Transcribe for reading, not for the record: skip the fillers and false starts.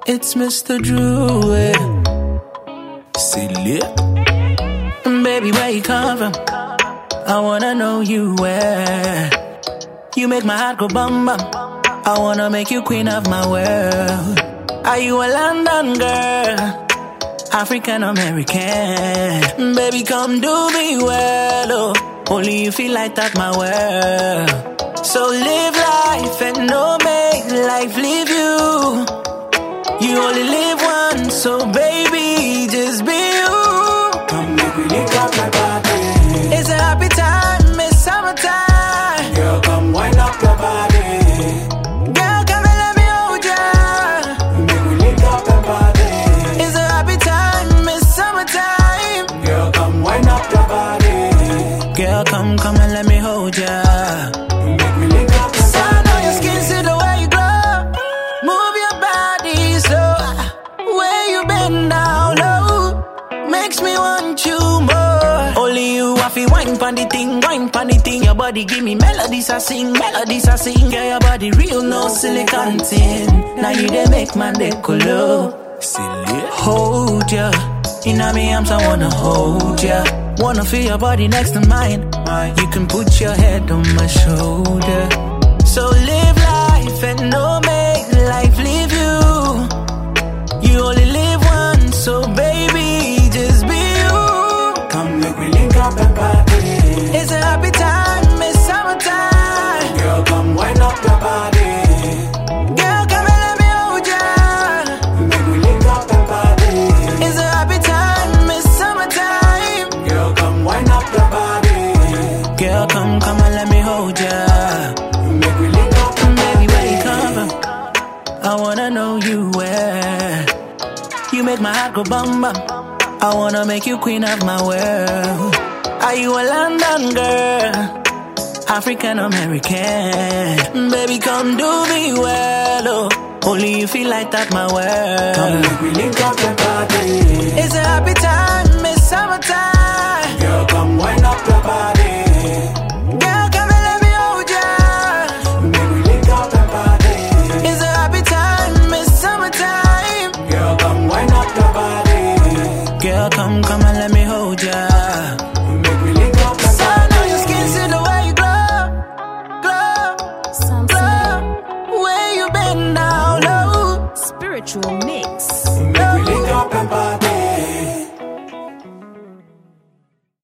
It's Mr. Drew. Silly. Baby, where you come from? I wanna know you where. You make my heart go bum bum. I wanna make you queen of my world. Are you a London girl? African American? Baby, come do me well, oh. Only you feel like that, my world. So live life and no make life leave you. You only live once, so baby, just be you. Come make me lick up my body. It's a happy time, it's summertime. Girl, come wind up your body. Girl, come and let me hold ya. Make me lick up your body. It's a happy time, it's summertime. Girl, come wind up your body. Girl, come and let me hold ya. Make me lick up your Sun body. on your skin, see the way you glow. Move your body slow. Where you been down low makes me want you more. Only you have to wine pon the thing, wine pon the thing. Your body give me melodies I sing, melodies I sing. Yeah, your body real, no silicone tin. Now you dey make my decolo. Silly. Hold ya, inna me arms I wanna hold ya. Wanna feel your body next to mine. You can put your head on my shoulder. So live life and no make life leave you. You only live once, so baby, just be you. Come make me lick up your body. It's a happy time, it's summertime. Girl, come wind up your body. Girl, come and let me hold ya. Make me lick up your body. It's a happy time, it's summertime. Girl, come wind up your body. Girl, come and let me hold ya. Make me lick up your Baby, where you body. come from? I wanna know you where. You make my heart go bum bum. I wanna make you queen of my world. Are you a London girl? African American? Baby, come do me well, oh. Only you feel like that, my world. Come make me lick up your body. It's a happy time, it's summertime. Girl, come wind up your body.